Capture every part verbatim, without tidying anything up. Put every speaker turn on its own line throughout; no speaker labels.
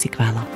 Musikwelle.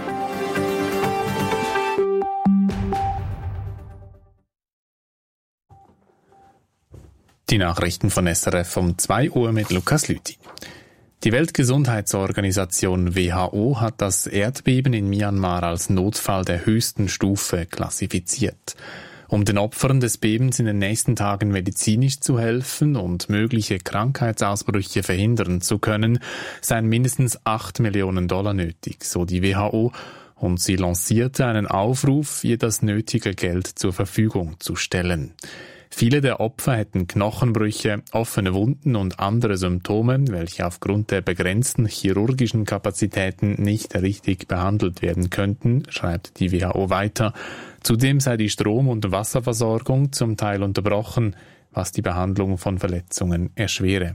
Die Nachrichten von S R F um zwei Uhr mit Lukas Lüthi. Die Weltgesundheitsorganisation W H O hat das Erdbeben in Myanmar als Notfall der höchsten Stufe klassifiziert. Um den Opfern des Bebens in den nächsten Tagen medizinisch zu helfen und mögliche Krankheitsausbrüche verhindern zu können, seien mindestens acht Millionen Dollar nötig, so die W H O, und sie lancierte einen Aufruf, ihr das nötige Geld zur Verfügung zu stellen. Viele der Opfer hätten Knochenbrüche, offene Wunden und andere Symptome, welche aufgrund der begrenzten chirurgischen Kapazitäten nicht richtig behandelt werden könnten, schreibt die W H O weiter. Zudem sei die Strom- und Wasserversorgung zum Teil unterbrochen, was die Behandlung von Verletzungen erschwere.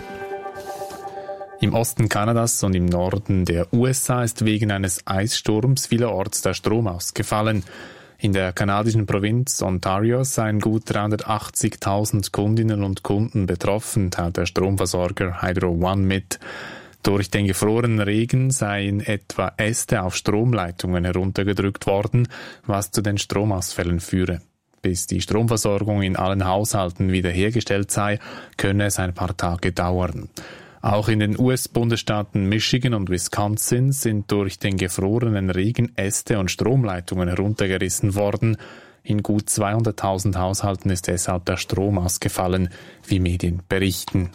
Im Osten Kanadas und im Norden der U S A ist wegen eines Eissturms vielerorts der Strom ausgefallen. In der kanadischen Provinz Ontario seien gut dreihundertachtzigtausend Kundinnen und Kunden betroffen, teilt der Stromversorger Hydro One mit. Durch den gefrorenen Regen seien etwa Äste auf Stromleitungen heruntergedrückt worden, was zu den Stromausfällen führe. Bis die Stromversorgung in allen Haushalten wiederhergestellt sei, könne es ein paar Tage dauern. Auch in den U S-Bundesstaaten Michigan und Wisconsin sind durch den gefrorenen Regen Äste und Stromleitungen heruntergerissen worden. In gut zweihunderttausend Haushalten ist deshalb der Strom ausgefallen, wie Medien berichten.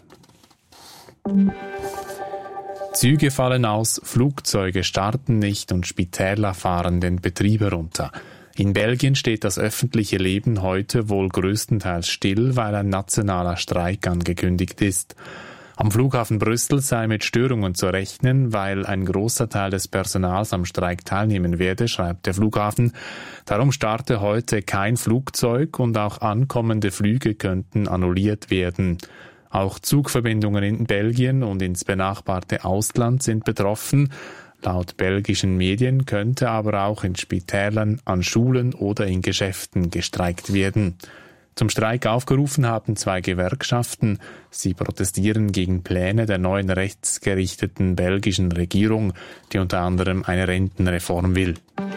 Züge fallen aus, Flugzeuge starten nicht und Spitäler fahren den Betrieb herunter. In Belgien steht das öffentliche Leben heute wohl größtenteils still, weil ein nationaler Streik angekündigt ist. Am Flughafen Brüssel sei mit Störungen zu rechnen, weil ein großer Teil des Personals am Streik teilnehmen werde, schreibt der Flughafen. Darum starte heute kein Flugzeug und auch ankommende Flüge könnten annulliert werden. Auch Zugverbindungen in Belgien und ins benachbarte Ausland sind betroffen. Laut belgischen Medien könnte aber auch in Spitälern, an Schulen oder in Geschäften gestreikt werden. Zum Streik aufgerufen haben zwei Gewerkschaften. Sie protestieren gegen Pläne der neuen rechtsgerichteten belgischen Regierung, die unter anderem eine Rentenreform will.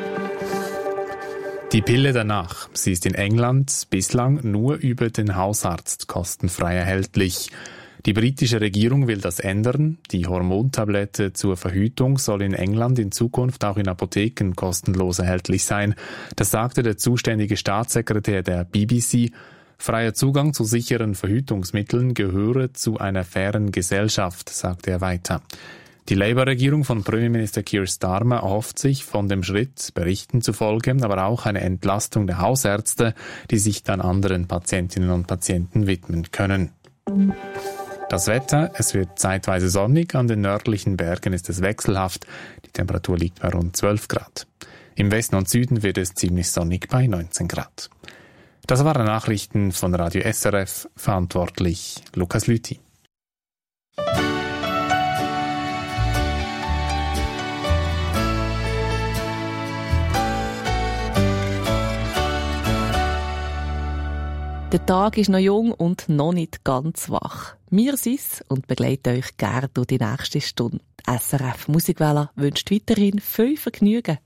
Die Pille danach. Sie ist in England bislang nur über den Hausarzt kostenfrei erhältlich. Die britische Regierung will das ändern. Die Hormontablette zur Verhütung soll in England in Zukunft auch in Apotheken kostenlos erhältlich sein. Das sagte der zuständige Staatssekretär der B B C. Freier Zugang zu sicheren Verhütungsmitteln gehöre zu einer fairen Gesellschaft, sagte er weiter. Die Labour-Regierung von Premierminister Keir Starmer erhofft sich von dem Schritt, Berichten zufolge, aber auch eine Entlastung der Hausärzte, die sich dann anderen Patientinnen und Patienten widmen können. Das Wetter, es wird zeitweise sonnig, an den nördlichen Bergen ist es wechselhaft. Die Temperatur liegt bei rund zwölf Grad. Im Westen und Süden wird es ziemlich sonnig bei neunzehn Grad. Das waren Nachrichten von Radio S R F, verantwortlich Lukas Lüthi.
Der Tag ist noch jung und noch nicht ganz wach. Wir sind's und begleiten euch gerne durch die nächste Stunde. Die S R F Musikwelle wünscht weiterhin viel Vergnügen.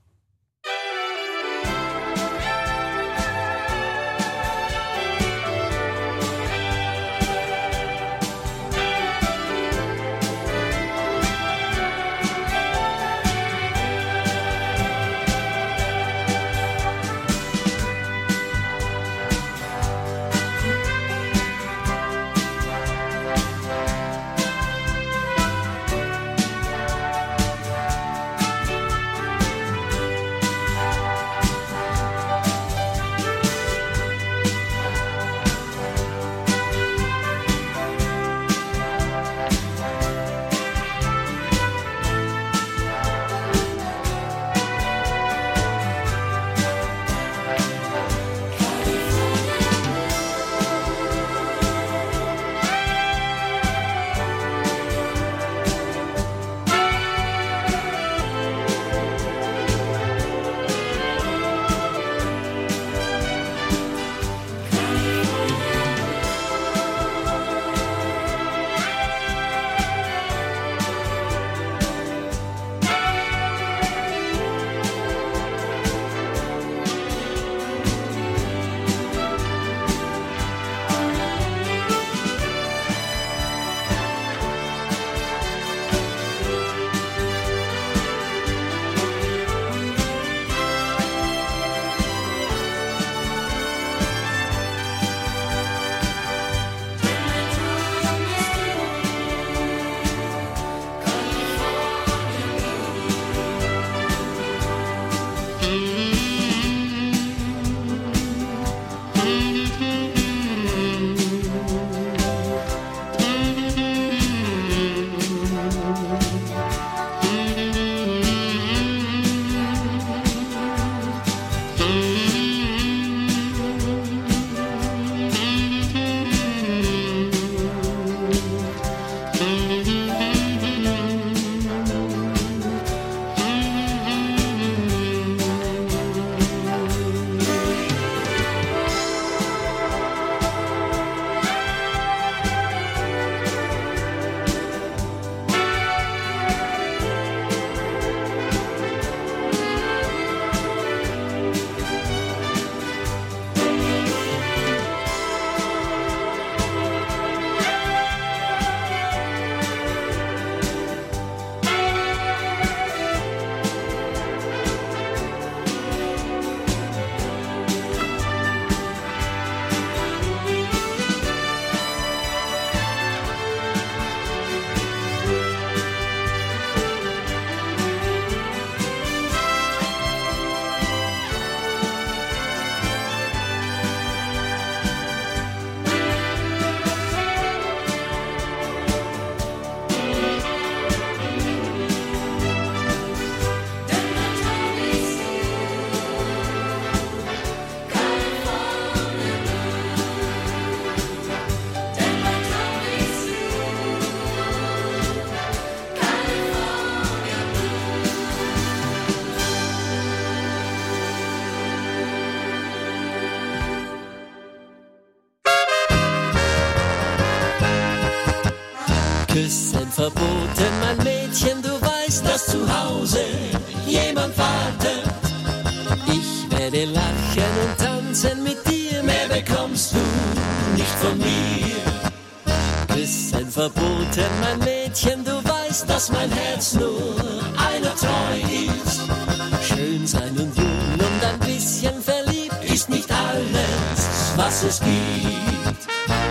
verboten, mein Mädchen, du weißt, dass zu Hause jemand wartet. Ich werde lachen und tanzen mit dir, mehr bekommst du nicht von mir. Küssen verboten, mein Mädchen, du weißt, dass mein Herz nur einer treu ist. Schön sein und jung und ein bisschen verliebt ist nicht alles, was es gibt.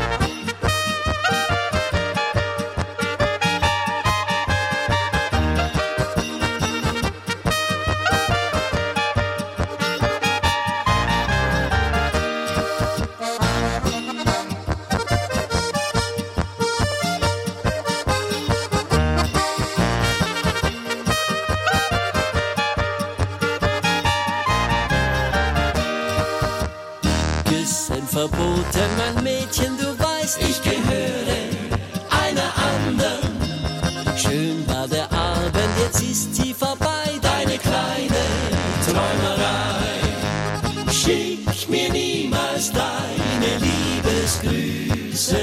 Verboten, mein Mädchen, du weißt, ich gehöre einer anderen. Schön war der Abend, jetzt ist sie vorbei, deine kleine Träumerei. Schick mir niemals deine Liebesgrüße,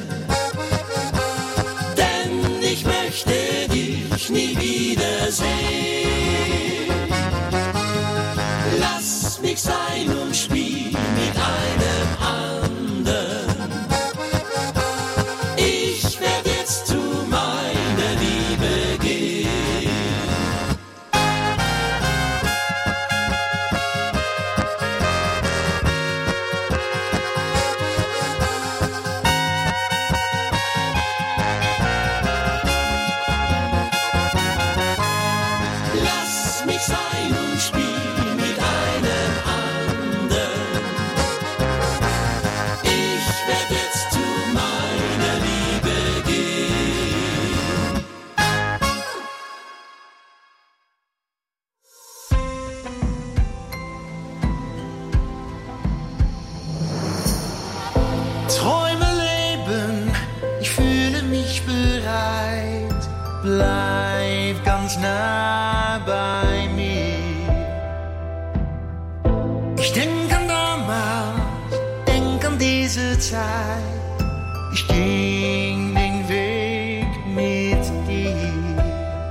denn ich möchte dich nie wiedersehen. Lass mich sein und spiel mit einem anderen. Ich werde jetzt zu meiner Liebe gehen. Lass mich sein und spiel mit einem anderen. Ich werde jetzt zu meiner Liebe gehen.
Träume leben, ich fühle mich bereit. Bleib ganz nah bei mir. Ich denk an damals, denk an diese Zeit. Ich ging den Weg mit dir.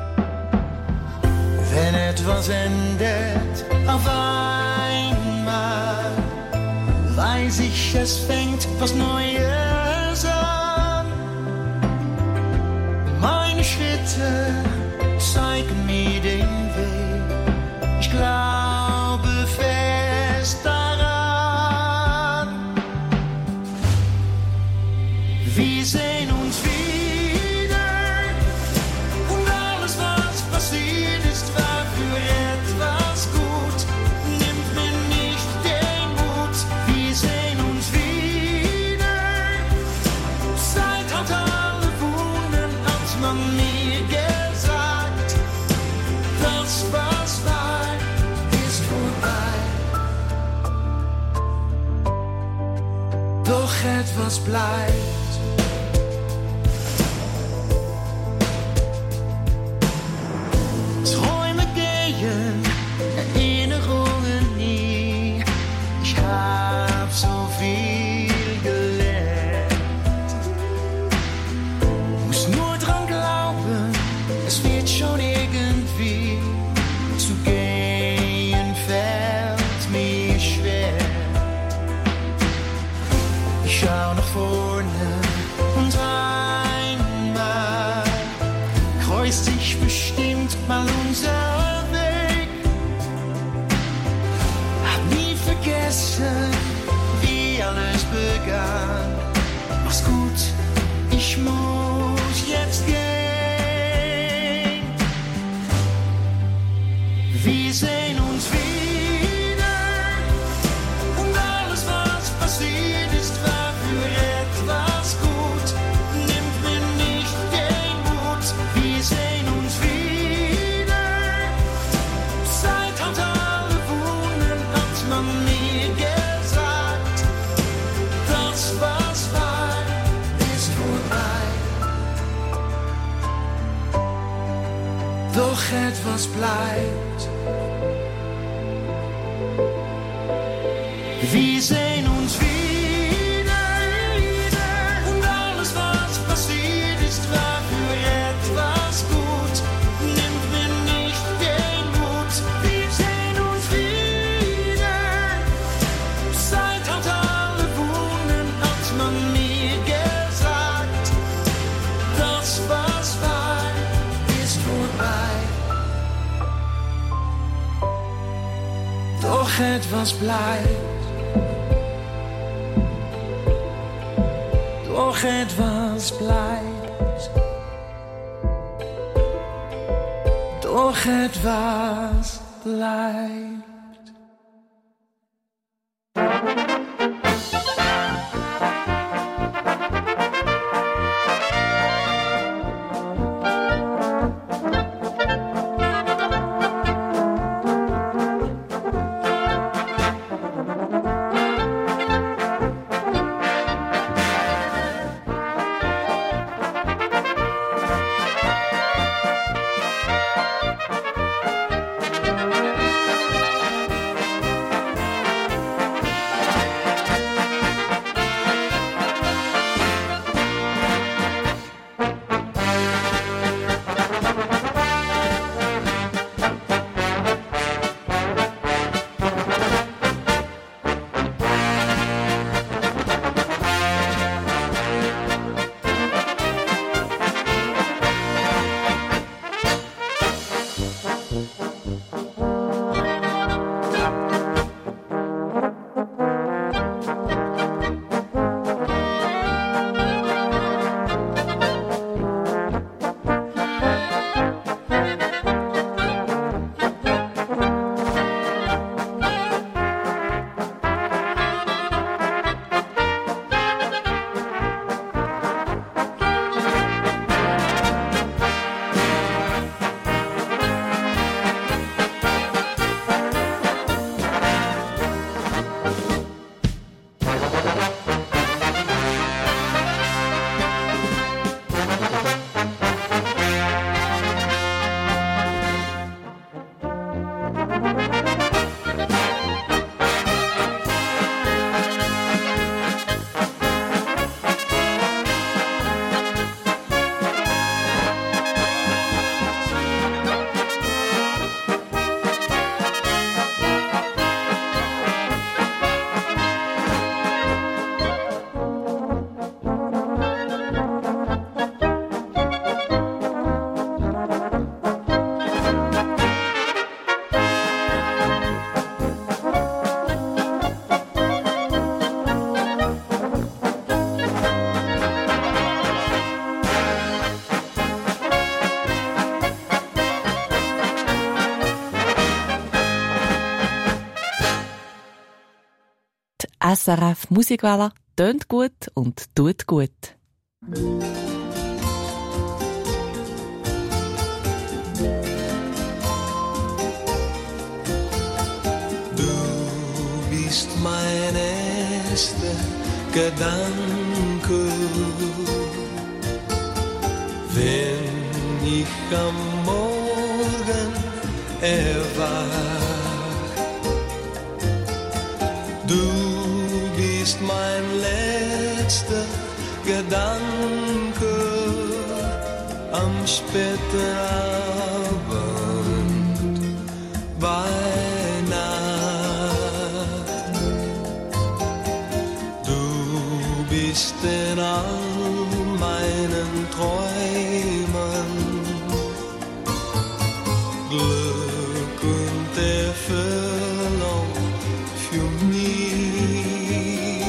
Wenn etwas endet, auf einmal, weiß ich, es fängt was Neues an. Meine Schritte zeigen mir den Weg. Ich glaube fest daran. Wir sehen uns wieder und alles, was passiert ist, war für etwas gut. Nimmt mir nicht den Mut. Wir sehen uns wieder. Zeit hat alle Wunden, hat man mir gesagt. Das, was war, ist vorbei. Doch etwas bleibt. Träume gehen, Erinnerungen nie. Ich hab so viel gelernt. Muss nur dran glauben, es wird schon irgendwie. Zu gehen fällt mir schwer. Ich schau nach vorne und einmal kreuzt sich bestimmt mal unser Weg. Hab nie vergessen, wie alles begann. Mach's gut, ich muss jetzt gehen. Wir sehen uns wieder und alles, was passiert ist, war für etwas gut. Nimmt mir nicht den Mut. Wir sehen uns wieder. Zeit hat alle Wunden, hat man mir gesagt. Das, was war, ist vorbei. Doch etwas bleibt. Wir sehen uns wieder und alles, was passiert ist, war für etwas doch etwas bleibt, doch etwas bleibt, doch etwas bleibt.
S R F Musikwelle tönt gut und tut gut.
Du bist mein erster Gedanke, wenn ich am Morgen erwach. Du bist mein letzter Gedanke am späten Abend bei Nacht. Du bist in all meinen Träumen Glück und Erfüllung für mich.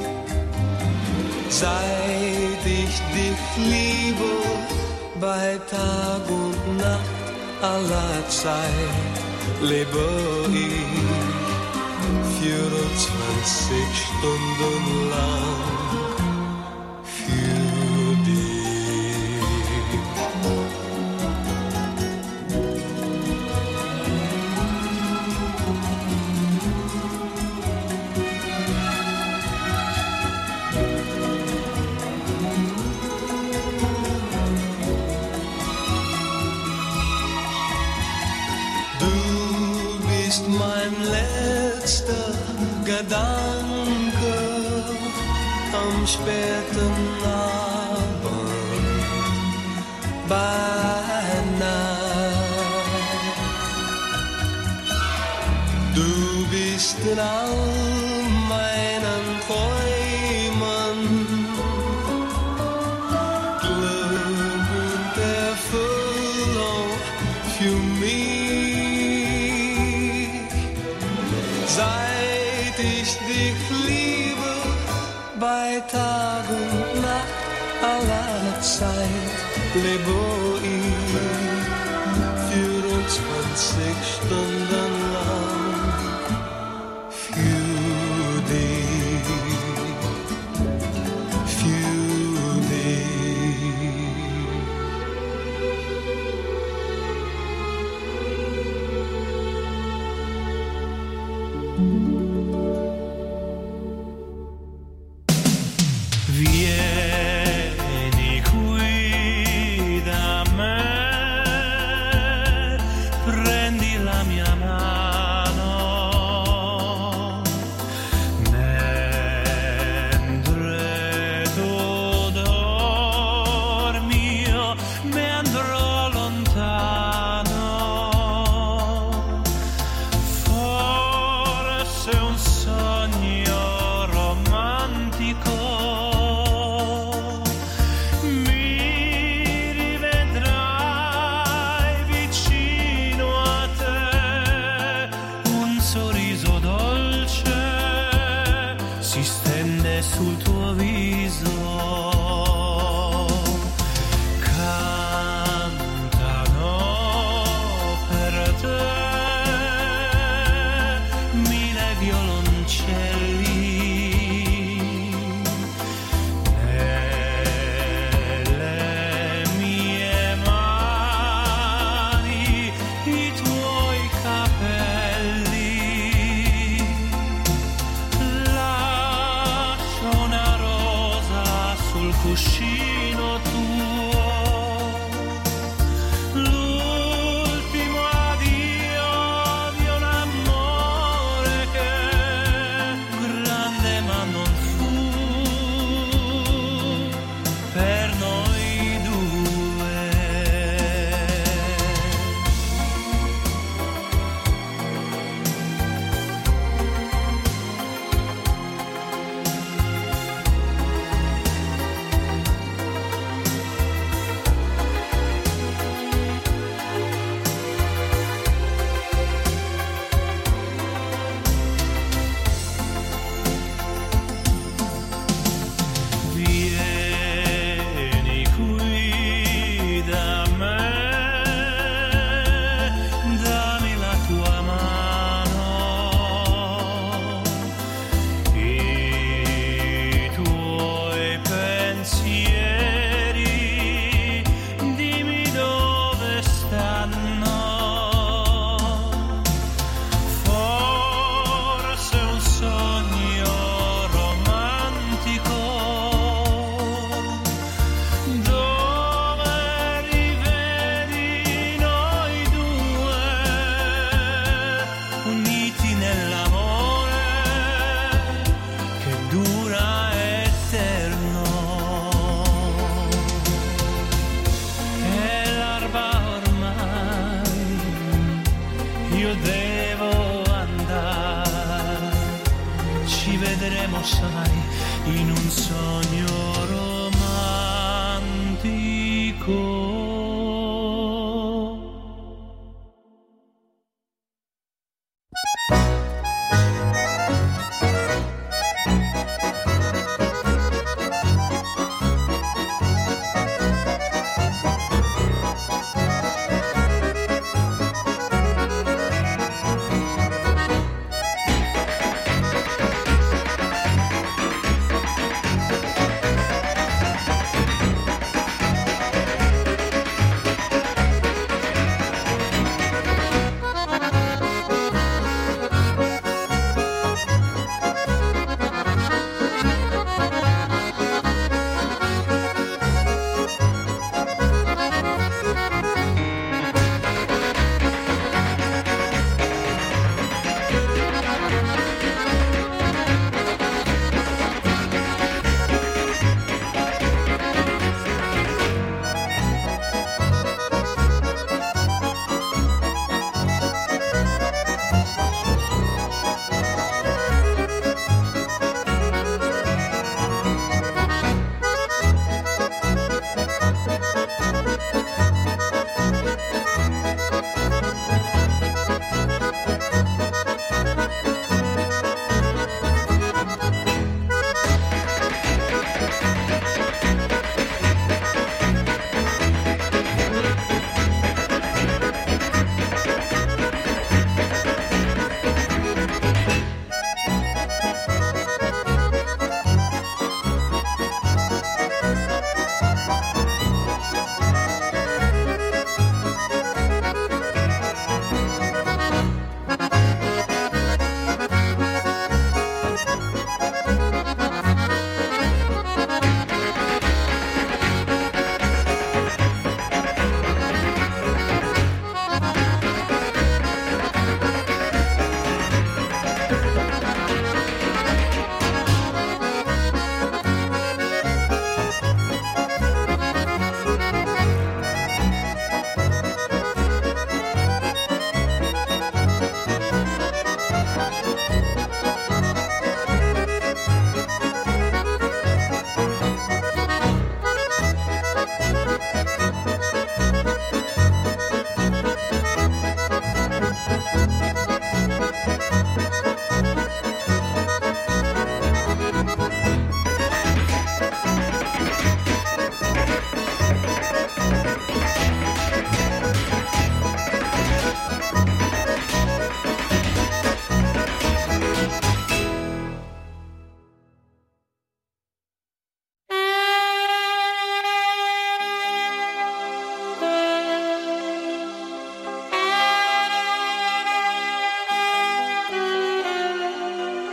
Seit ich dich liebe, bei Tag und Nacht aller Zeit, lebe ich vierundzwanzig Stunden lang für dich. Mein letzter Gedanke am späten Abend bei Nacht. Du bist in all meinen Träumen Glück und Erfüllung für mich.
seit ich dich liebe, bei Tag und Nacht, aller Zeit, lebe ich vierundzwanzig Stunden lang für dich, für dich. Vieni qui da me, prendi la mia mano, mentre tu dormi io me andrò lontano, forse un sogno romantico. Sul tuo viso cantano per te mille violoncelli nelle mie mani, i tuoi capelli. Cuscino tuo, l'ultimo addio di un amore che grande ma non fu per noi due. Sai, in un sogno romantico.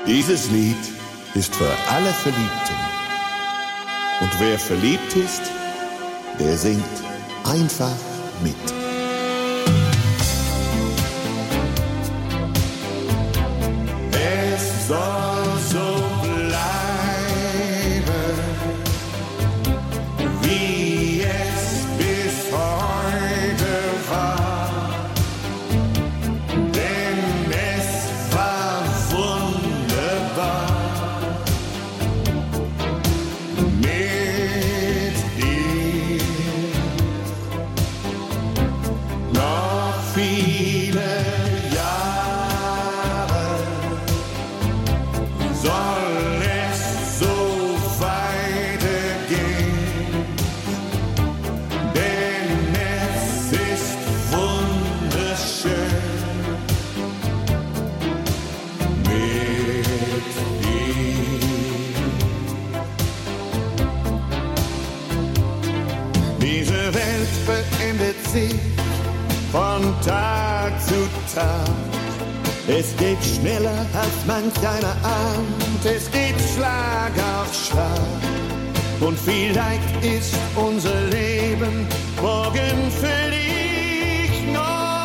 Dieses Lied ist für alle Verliebten. Und wer verliebt ist, der singt einfach mit. Es soll so bleiben, wie es bis heute war. Denn es war wunderbar mit dir. Noch viele Jahre soll es so weitergehen, denn es ist wunderschön mit dir. Diese Welt verändert sich von Tag zu Tag. Es geht schneller, als manch einer ahnt. Es geht Schlag auf Schlag. Und vielleicht ist unser Leben morgen völlig neu.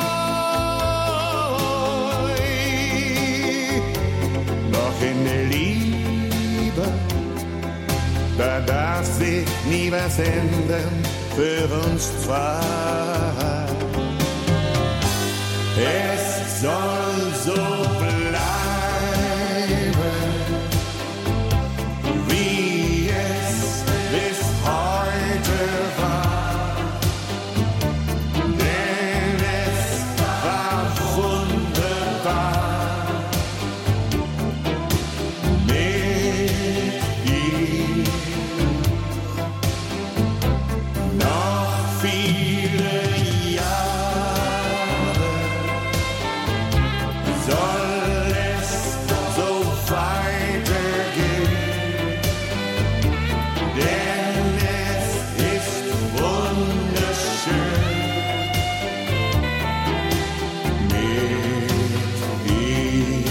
Doch in der Liebe, da darf sich nie was ändern für uns zwei. Es soll so bleiben, wie es bis heute war. Denn es war wunderbar mit dir. Noch viele Jahre soll es so weitergehen, denn es ist wunderschön mit dir.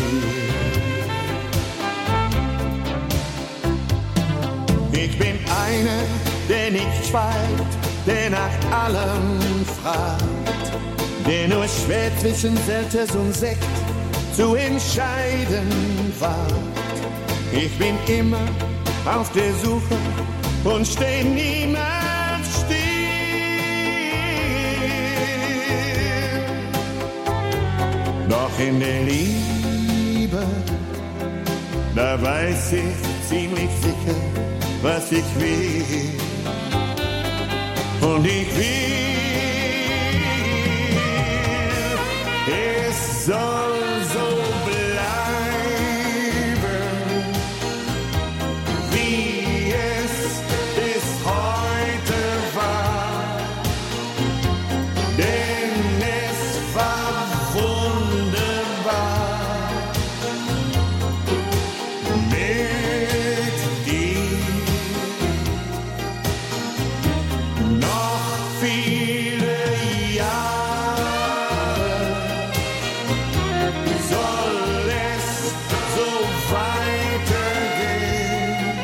Ich bin einer, der nicht schweigt, der nach allem fragt, der nur schwer zwischen Selters und Sekt zu entscheiden wagt. Ich bin immer auf der Suche und steh niemals still. Doch in der Liebe, da weiß ich ziemlich sicher, was ich will. Und ich will, es soll so bleiben, wie es bis heute war. Denn es war wunderbar mit dir. Noch viele Jahre soll es so weitergehen,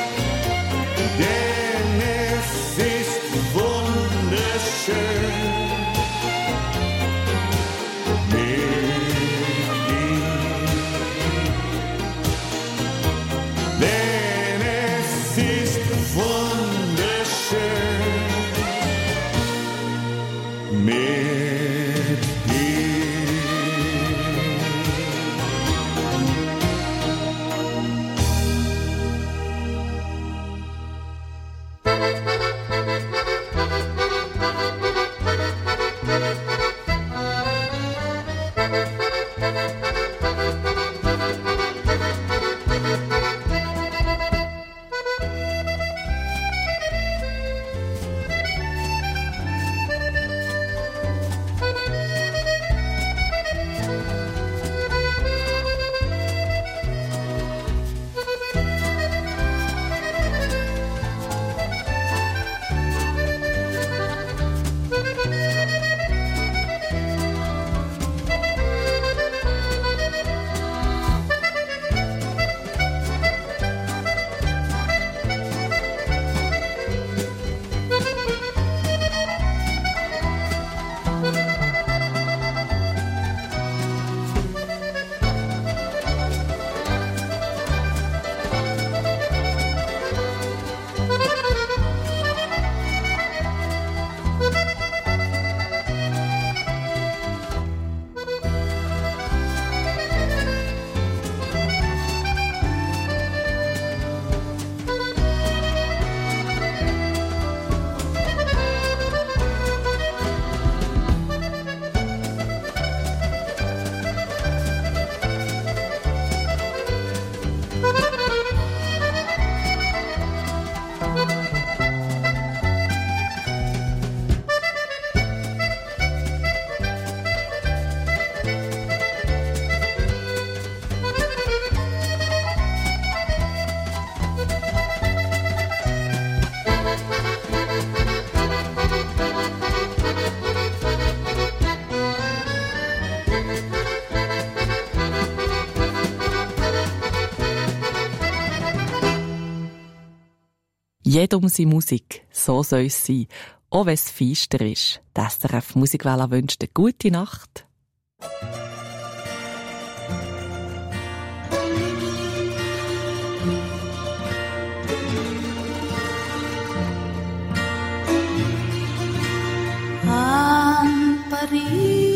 denn es ist wunderschön mit dir. Denn es ist wunderschön mit dir.
Jedem seine Musik, so soll es sein. Auch wenn es feister ist. Die S R F Musikwelle wünscht eine gute Nacht.
An Paris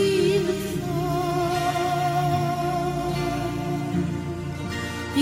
ich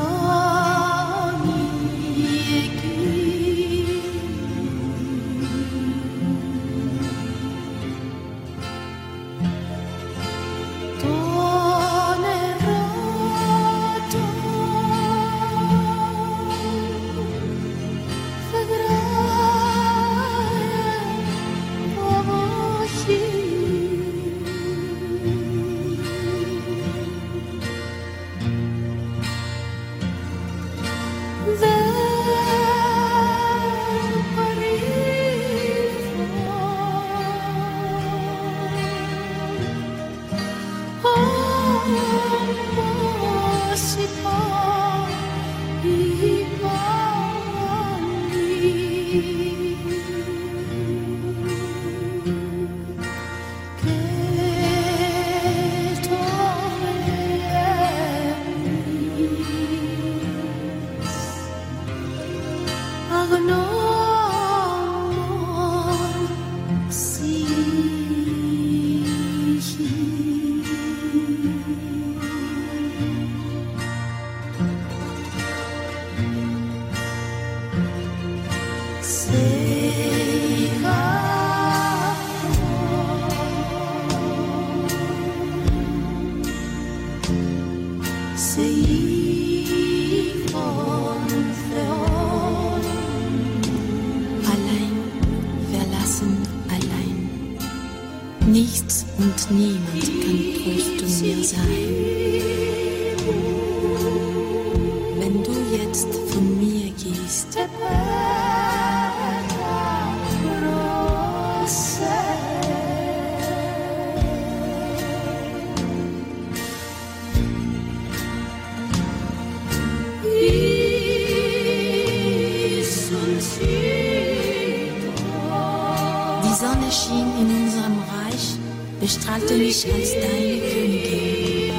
Nichts und niemand kann Tröstung mir sein. Wenn du jetzt von mir gehst, die Sonne schien in unserem Reich, bestrahlte mich als deine Königin.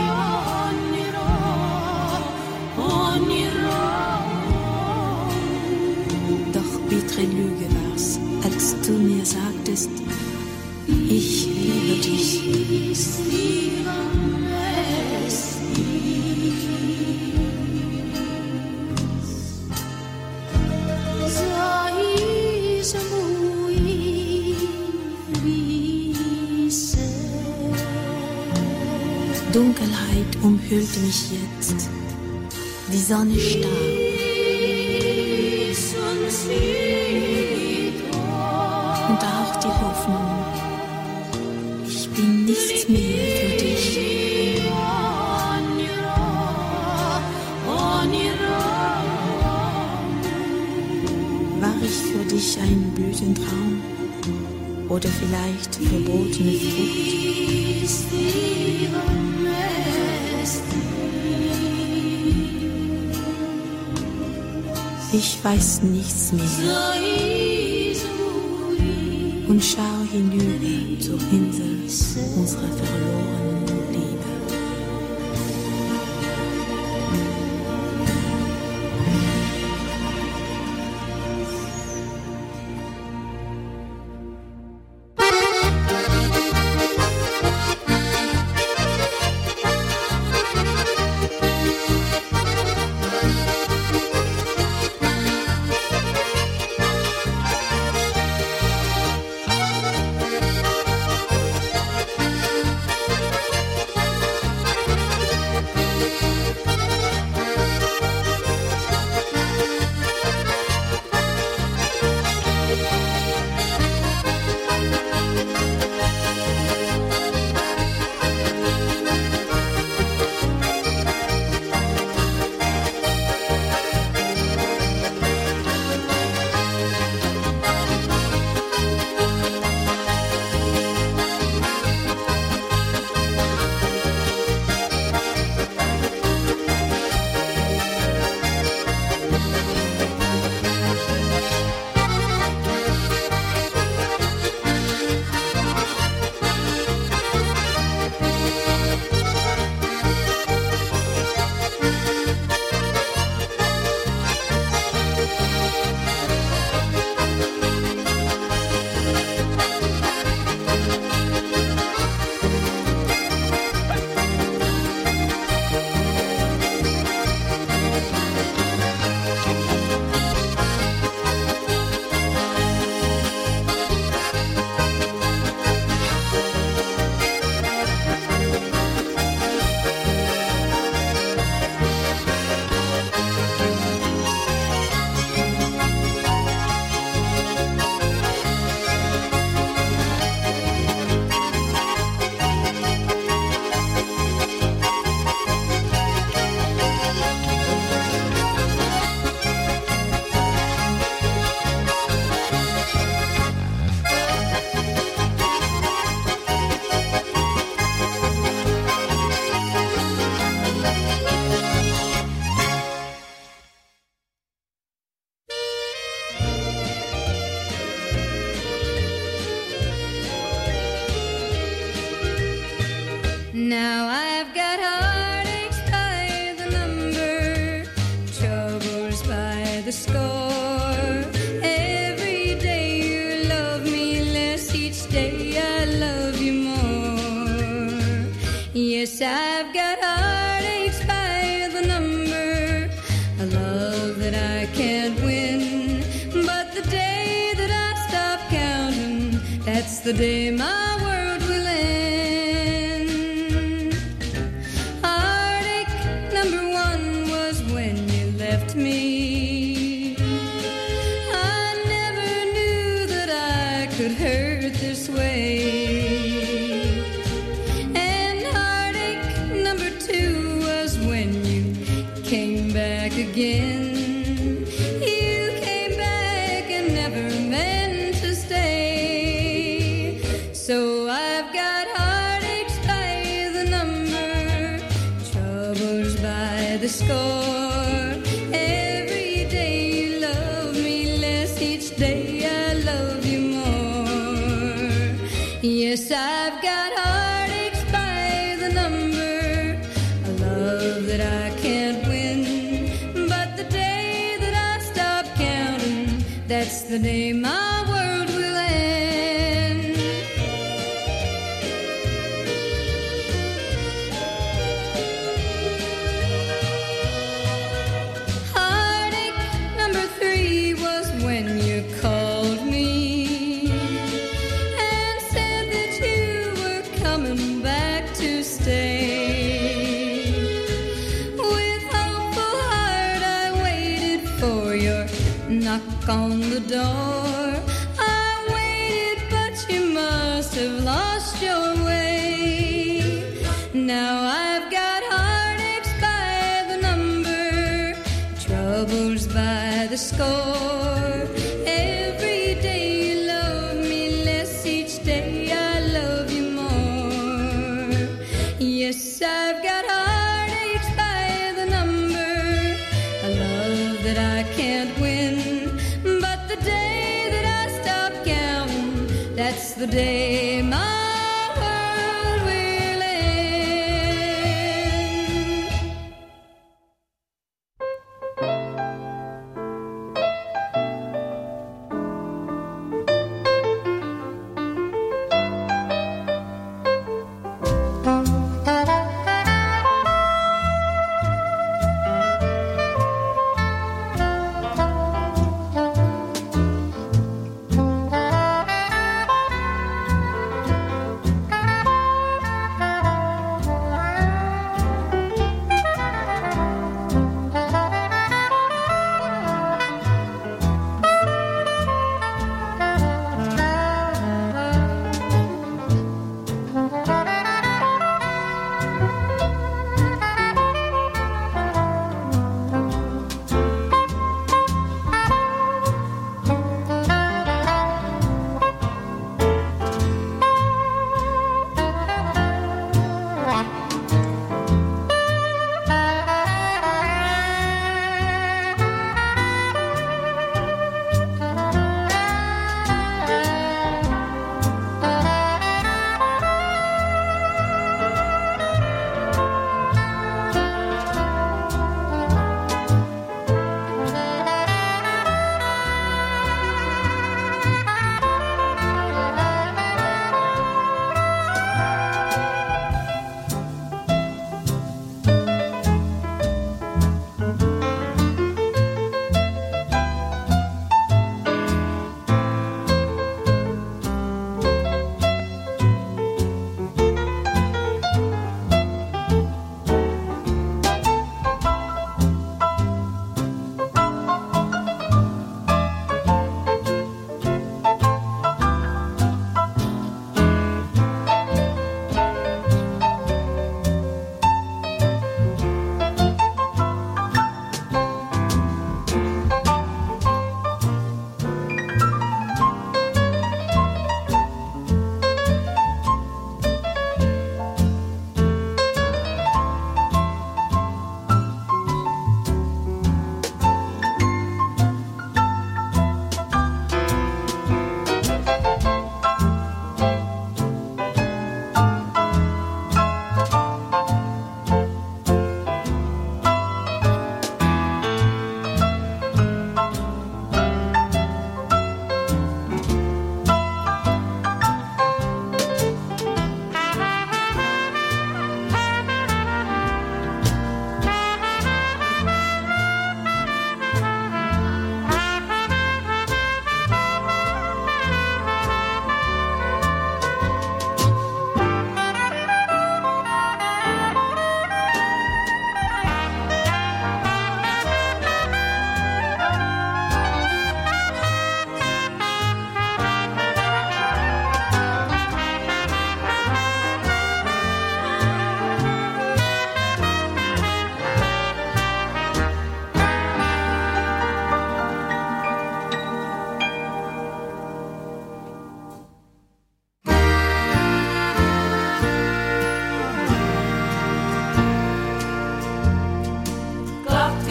Doch bittere Lüge war's, als du mir sagtest, ich liebe dich. Dunkelheit umhüllte mich jetzt, die Sonne starb. Und auch die Hoffnung, ich bin nichts mehr für dich. War ich für dich ein Blütentraum oder vielleicht verbotene Frucht? Ich weiß nichts mehr und schau hinüber zur Insel unserer verlorenen Liebe.
I've got heartaches by the number, troubles by the score. Every day you love me less, each day I love you more. Yes, I've got heartaches by the number, a love that I can't win. But the day that I stop counting, that's the day my world will end. Heartache number one was when you left me. I never knew that I could hurt this way. And heartache number two was when you came back again. You came back and never meant to stay. So I've got heartaches by the number, troubles by the score. Every day you love me less, each day I love you more. Yes, I've got heartaches by the number, a love that I can't win. But the day that I stop counting, that's the day my world will end. Heartache number three was when you called me and said that you were coming back to stay. With hopeful heart I waited for your knock on the door. I waited, but you must have lost your way. Now I've got heartaches by the number, troubles by the score. Every day you love me less, each day I love you more. Yes, I've got heartaches by the number, a love that I can't win. But the day that I stop counting, that's the day my world will end.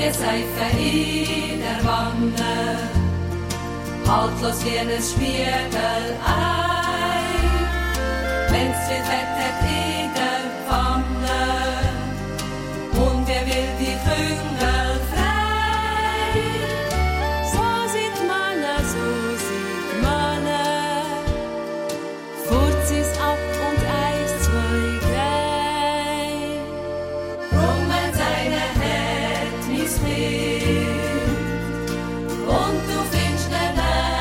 Seife in der Wanne, haltlos wie ein Spiegelei. Wenn's viel Fett hat in der Pfanne und wer will die Küngel frei. So sieht man, so sieht man, furzt es ab und eins, zwei, drei. Brummen seine Hät missringt und du findest nicht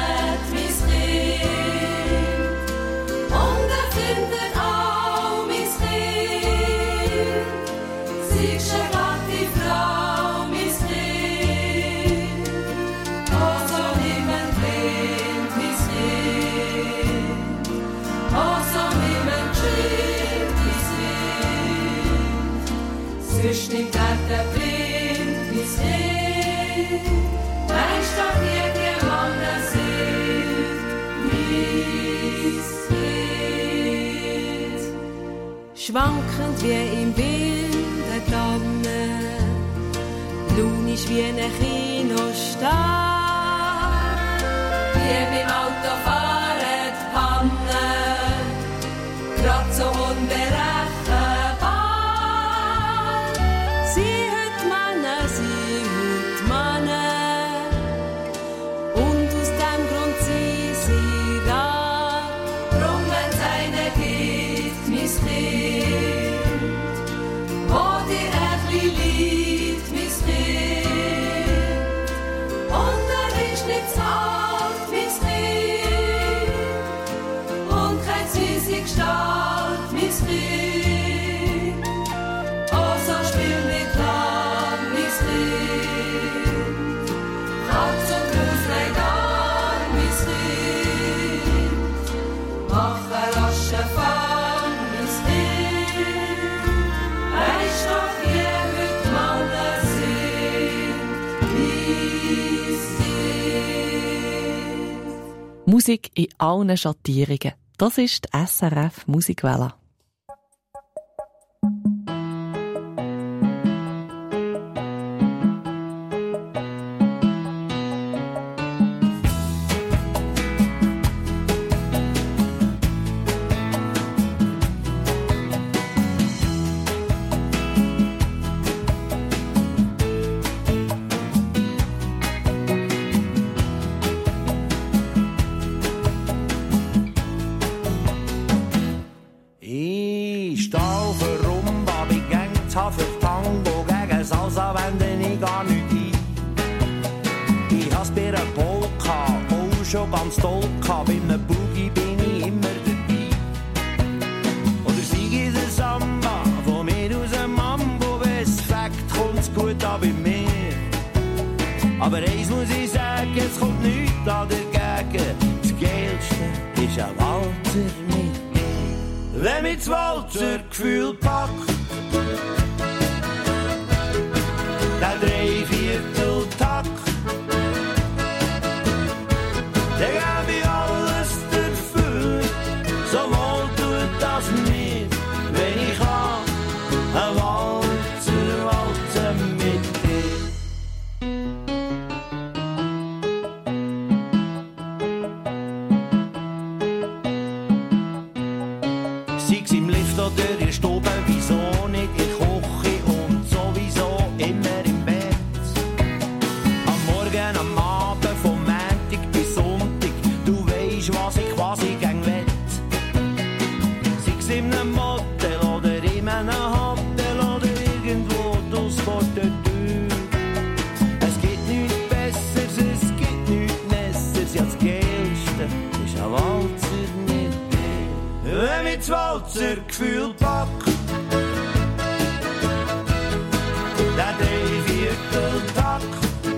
missringt und er findet auch missringt. Siehst du grad die Frau missringt, oh so niemand blind missringt, oh so niemand schön missringt. Sonst nicht hat der blind missringt, weißt doch wie die Mann sind missringt. Schwankend wie im Wind der Tanne, launisch wie ein Kinostar, wie beim Autofahren die Panne, grad so unberechenbar. Sie hüt Männer, sie hüt Männer, und aus dem Grund sie sie da. Drum wenn seine Gift missringt, wo dir ächli liebt missringt, und er ist nicht zu alt missringt, und kein süße Gestalt missringt, oh so spiel nicht lang missringt, Katz und Maus nein dann missringt, mach ein raschen Fang missringt, weisst doch wie hüt Männer sind missringt.
Musik in allen Schattierungen. Das ist die S R F Musikwelle.
Ich stehe auf der Rumba, bin gäng für Tango, gegen Salsa wende ich gar nicht ein. Ich hab's bei einer Polka auch schon ganz toll gehabt, bei einem Boogie bin ich immer dabei. Oder sieg in der Samba, von mir aus dem Mambo, wenn's fängt, kommt's gut an bei mir. Aber eins muss ich sagen, es kommt nichts an dagegen, das Geilste ist ein Walzer mit. Wenn mich das Walzergefühl packt, der Dreivierteltakt, der gäbe ich alles dafür, so wohl tut das mir, wenn ich kann, ein Walzer, Walzer mit dir. Sei's im Lift oder in der Stube, wieso nicht in der Küche und sowieso immer im Bett. Am Morgen, am Abend, vom Montag bis Sonntag, du weisst, was ich quasi gern wett. Sei's in einem Motel oder in einem Hotel oder irgendwo draus vor der Tür. Es gibt nichts Besseres, es gibt nichts Nesseres, ja das Geilste ist ein Walzer mit dir. Wenn mich das Walzergefühl packt, der Dreivierteltakt,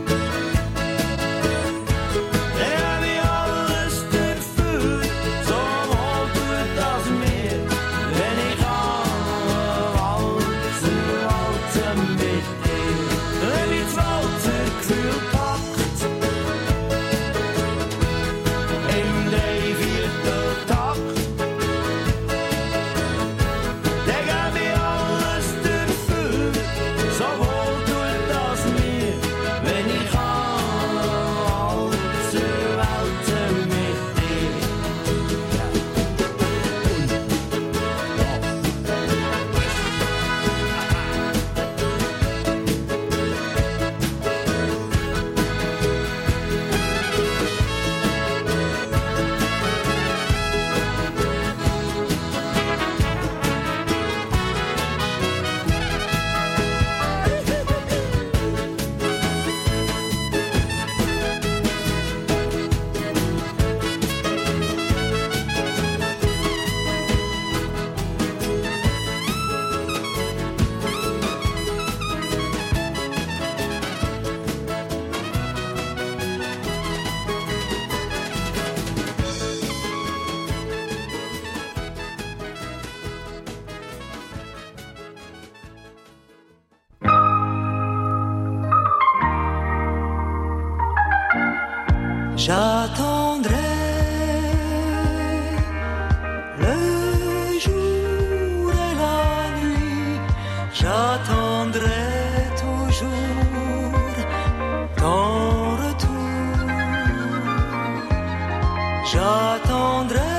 der hab ich alles dafür, so wohl tut das mir, wenn ich kann, Walzer, Walzer mit dir. Wenn mich das Walzergefühl packt, im Dreivierteltakt,
J'attendrai le jour et la nuit, j'attendrai toujours ton retour. J'attendrai,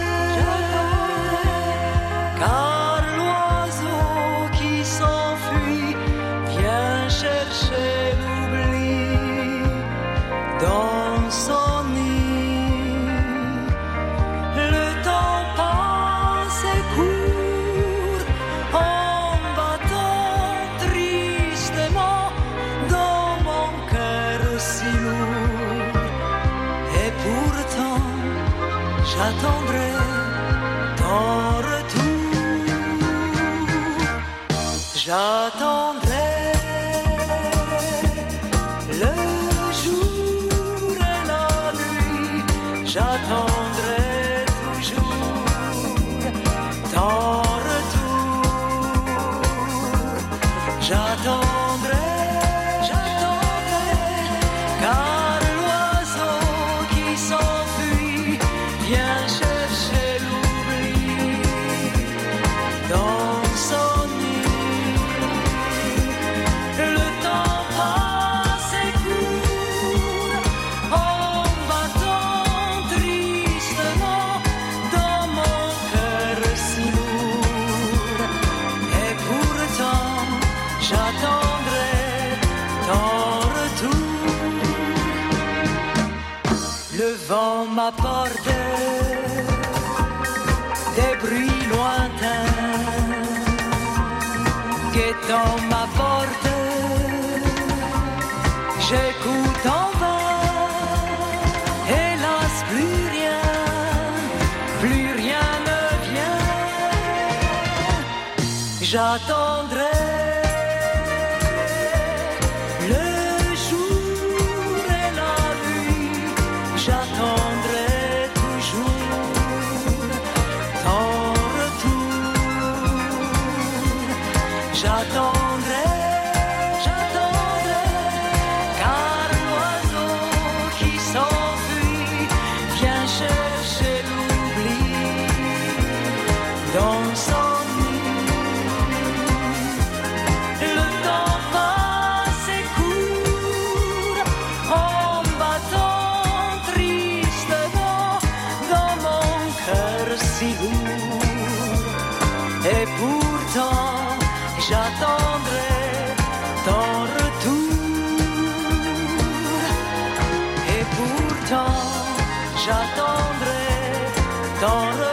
car l'oiseau qui s'enfuit vient chercher l'oubli dans son nid. Le temps passe et court en battant tristement dans mon cœur si lourd. Et pourtant j'attendrai ton retour. J'attendrai le jour et la nuit, j'attendrai toujours ton retour. J'attendrai, j'attendrai, car l'oiseau qui s'enfuit vient chercher l'oubli dans son nid. Le temps passe et court en battant tristement dans mon cœur si lourd. Et pourtant j'attendrai ton retour. Le vent m'apporte des bruits lointains, guettant ma porte, j'écoute en vain. Hélas, plus rien, plus rien ne vient. J'attendrai le jour et la nuit, j'attendrai toujours ton retour. J'attendrai, j'attendrai, car l'oiseau qui s'enfuit vient chercher l'oubli dans son nid. Le temps passe et court en battant tristement dans mon cœur si lourd. Et pourtant j'attendrai ton retour. Et pourtant j'attendrai ton retour.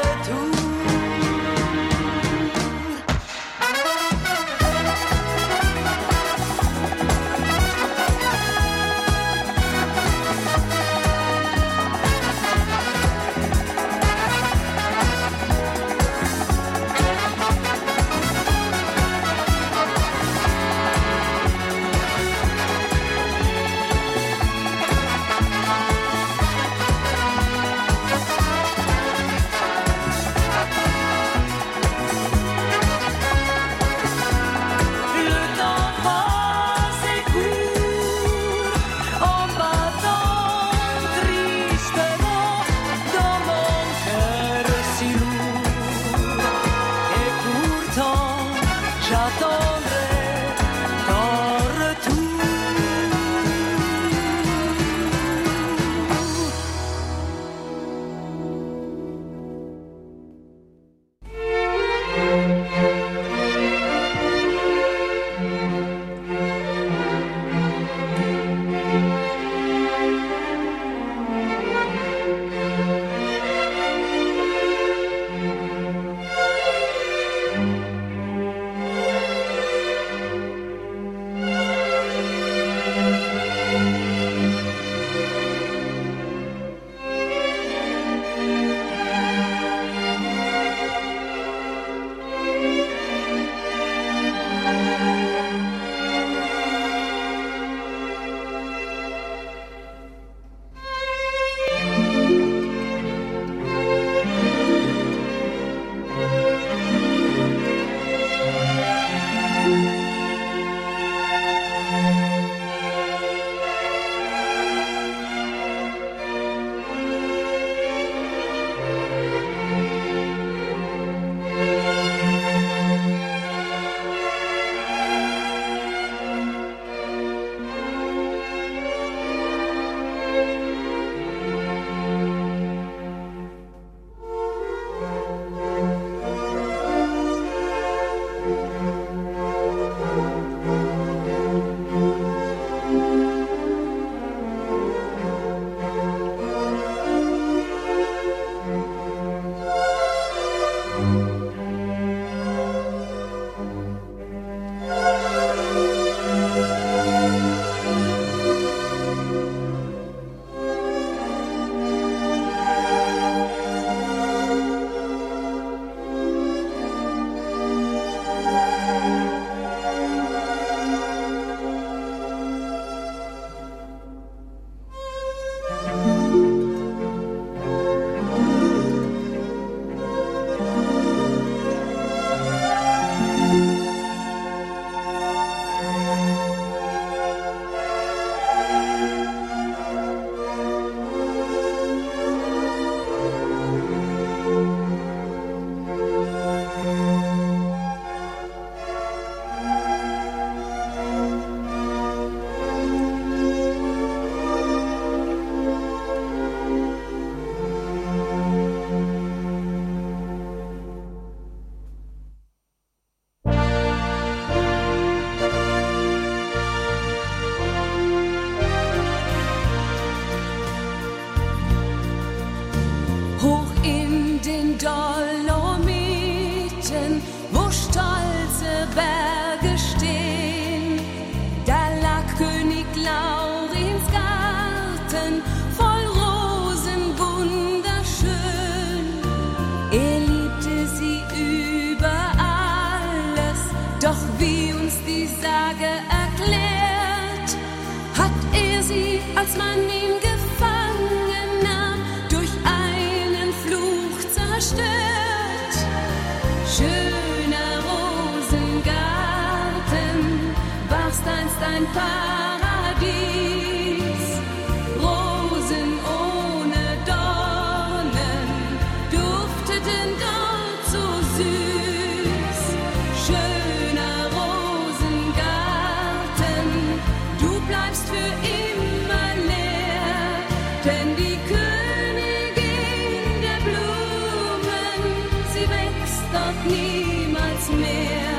als man ihn gefangen nahm, durch einen Fluch zerstört. Schöner Rosengarten, warst einst ein Paradies. Rosen ohne Dornen dufteten dort so süß. Schöner Rosengarten, du bleibst für immer leer, denn die Königin der Blumen, sie wächst dort niemals mehr.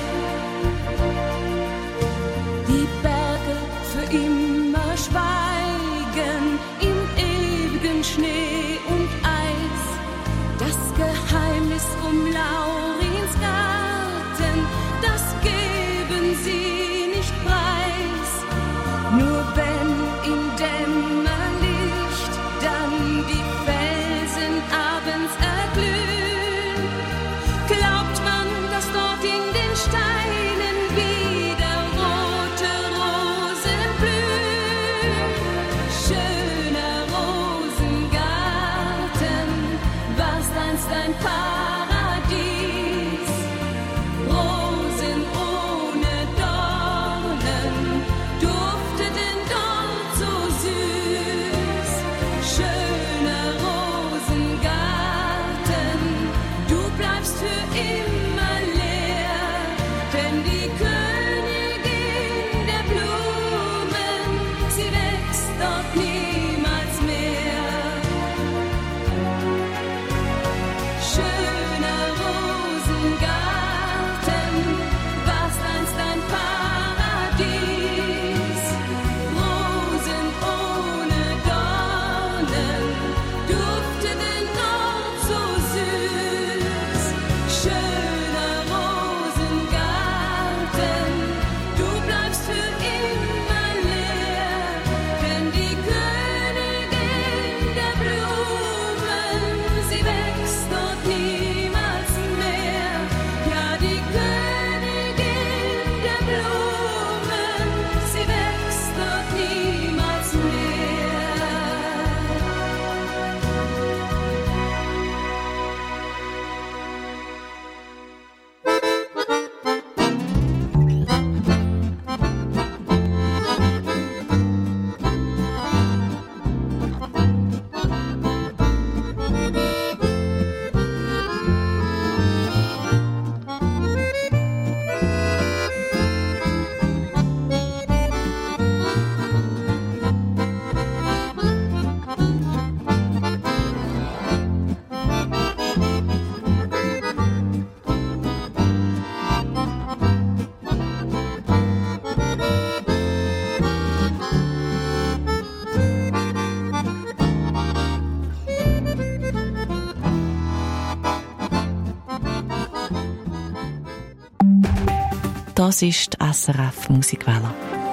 Die Berge für immer schweigen im ewigen Schnee und Eis. Das Geheimnis um Laurins Garten, das geben sie nicht preis. Nur wenn im Dämmerlicht dann die Felsen abends erglühen, glaubt man, dass dort in den Steinen wieder rote Rosen blühen. Schöner Rosengarten, warst einst ein Paradies. Rosen ohne Dornen dufteten dort so süß. Schöner Rosengarten, du bleibst für immer leer, denn die Königin der Blumen, sie wächst dort niemals mehr. Schöner Rosengarten, warst einst ein Paradies. Rosen ohne Dornen dufteten dort so süß. Schöner Rosengarten, du bleibst für immer leer, denn die Königin der Blumen, sie wächst dort niemals mehr. Ja, die Königin der Blumen, sie wächst dort niemals mehr.
Das ist die S R F Musikwelle.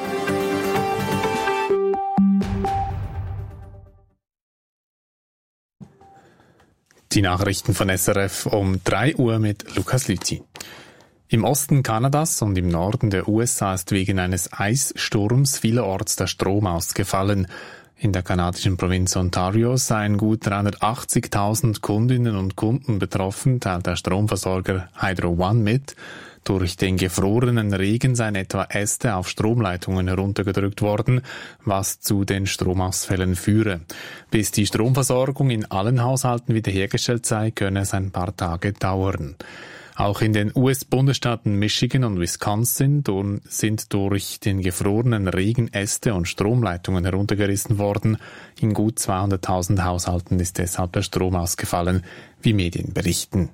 Die Nachrichten von S R F um drei Uhr mit Lukas Lüthi. Im Osten Kanadas und im Norden der U S A ist wegen eines Eissturms vielerorts der Strom ausgefallen. In der kanadischen Provinz Ontario seien gut dreihundertachtzigtausend Kundinnen und Kunden betroffen, teilt der Stromversorger Hydro One mit. Durch den gefrorenen Regen seien etwa Äste auf Stromleitungen heruntergedrückt worden, was zu den Stromausfällen führe. Bis die Stromversorgung in allen Haushalten wiederhergestellt sei, könne es ein paar Tage dauern. Auch in den U S-Bundesstaaten Michigan und Wisconsin sind durch den gefrorenen Regen Äste und Stromleitungen heruntergerissen worden. In gut zweihunderttausend Haushalten ist deshalb der Strom ausgefallen, wie Medien berichten.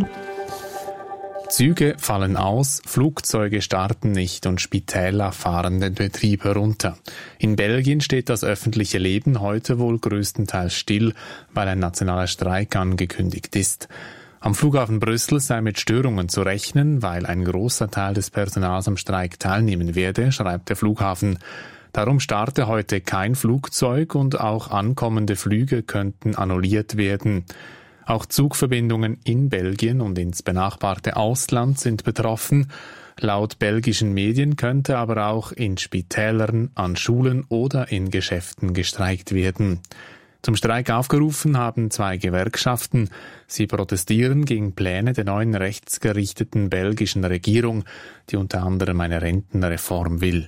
Züge fallen aus, Flugzeuge starten nicht und Spitäler fahren den Betrieb herunter. In Belgien steht das öffentliche Leben heute wohl größtenteils still, weil ein nationaler Streik angekündigt ist. Am Flughafen Brüssel sei mit Störungen zu rechnen, weil ein großer Teil des Personals am Streik teilnehmen werde, schreibt der Flughafen. Darum starte heute kein Flugzeug und auch ankommende Flüge könnten annulliert werden. Auch Zugverbindungen in Belgien und ins benachbarte Ausland sind betroffen. Laut belgischen Medien könnte aber auch in Spitälern, an Schulen oder in Geschäften gestreikt werden. Zum Streik aufgerufen haben zwei Gewerkschaften. Sie protestieren gegen Pläne der neuen rechtsgerichteten belgischen Regierung, die unter anderem eine Rentenreform will.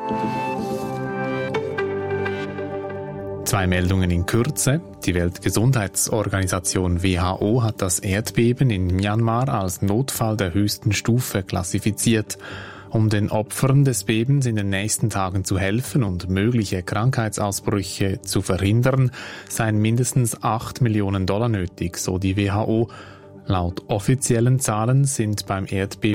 Zwei Meldungen in Kürze. Die Weltgesundheitsorganisation W H O hat das Erdbeben in Myanmar als Notfall der höchsten Stufe klassifiziert. Um den Opfern des Bebens in den nächsten Tagen zu helfen und mögliche Krankheitsausbrüche zu verhindern, seien mindestens acht Millionen Dollar nötig, so die W H O. Laut offiziellen Zahlen sind beim Erdbeben